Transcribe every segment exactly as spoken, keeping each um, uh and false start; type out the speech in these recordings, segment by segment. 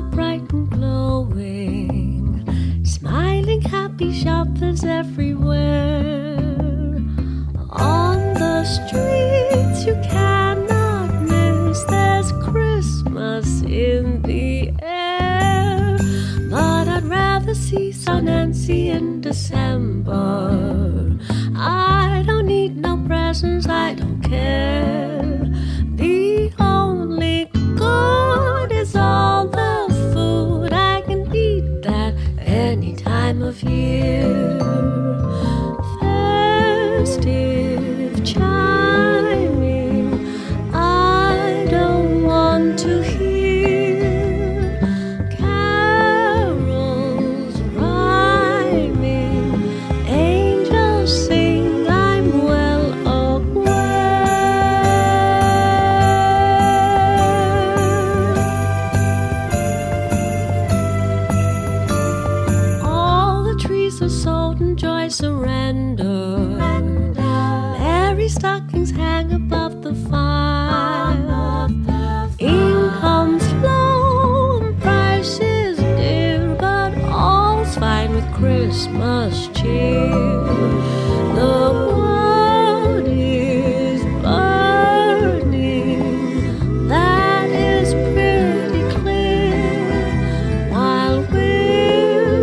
bright and glowing, smiling, happy shoppers everywhere. On the streets you cannot miss, there's Christmas in the air. But I'd rather see Sun Nancy in December. I don't need no presents, I don't care. The only good is all the food. I can eat that any time of year. Festive chiming, I don't want to hear. Carols rhyming, angels sing, I'm well aware. All the trees are sold and joy surrender. Merry stockings hang above the fire. Income's low and prices dear, but all's fine with Christmas cheer. The world is burning, that is pretty clear, while we're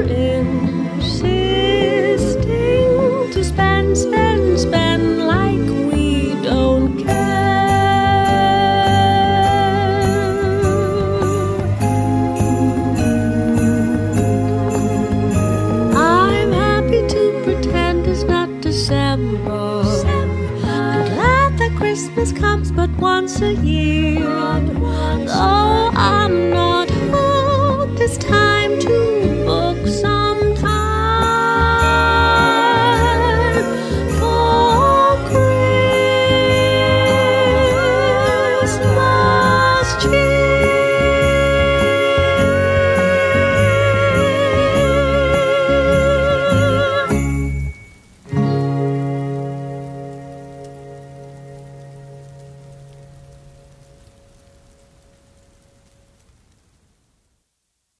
insisting to spend, spend, spend like we don't care. I'm happy to pretend it's not December. I'm glad that Christmas comes but once a year. Though I'm not home this time to book some time for Christmas cheer.